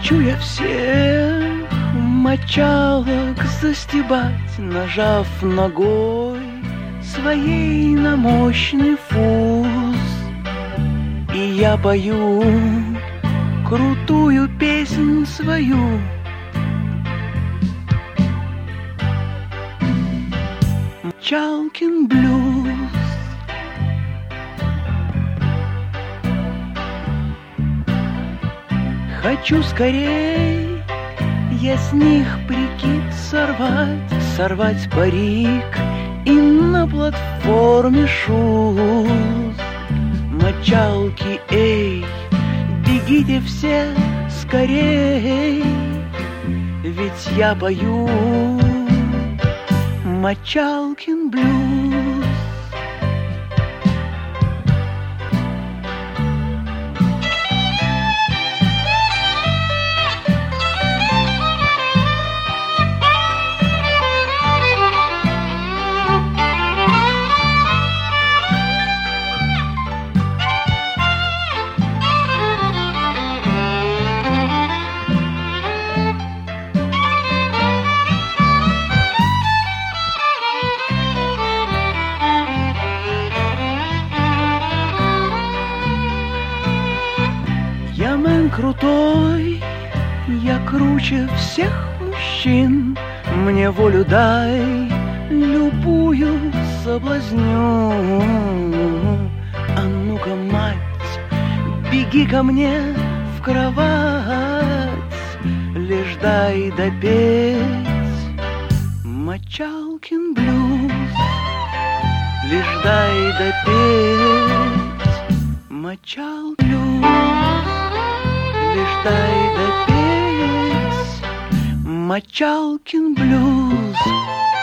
Хочу я всех мочалок застебать, нажав ногой своей на мощный фуз. И я пою крутую песнь свою. Мочалкин блюз. Хочу скорей я с них прикид сорвать парик и на платформе шуз. Мочалки, эй, бегите все скорей, ведь я пою Мочалкин блюз. Я мэн крутой, я круче всех мужчин. Мне волю дай, любую соблазню. А ну-ка, мать, беги ко мне в кровать, лишь дай допеть Мочалкин блюз. Лишь дай допеть Мочалкин блюз. Лишь дай допеть Мочалкин блюз.